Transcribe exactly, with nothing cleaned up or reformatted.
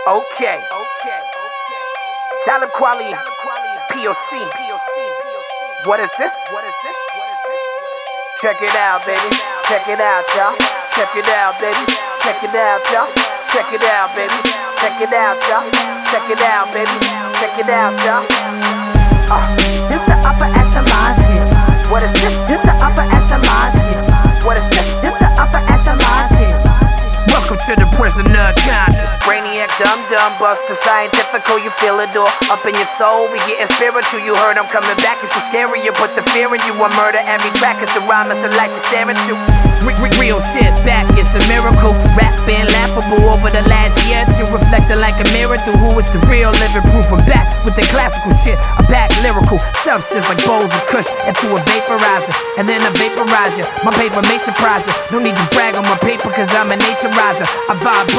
Okay. Talib Kweli, P O C. What is this? Check it out, baby. Check it out, y'all. Check it out, baby. Check it out, y'all. Check it out, baby. Check it out, y'all. Check it out, baby. Check it out, y'all. Uh, this the upper echelon shit. What is this? This the upper echelon shit. What is this? This the upper echelon shit. Welcome to the prison of conscious. Brainiac, dumb, dumb, buster, scientifical, you feel it all up in your soul. We getting spiritual, you heard I'm coming back. It's so scary, you put the fear in you. I murder every track, it's the rhyme, it's the light you're staring to. Real shit back, it's a miracle. Rap been laughable over the last year to reflecting like a mirror through who is the real living proof. I'm back with the classical shit, I'm back lyrical. Substance like bowls of kush into a vaporizer, and then I vaporize you. My paper may surprise you. No need to brag on my paper, cause I'm a naturizer. I vibrate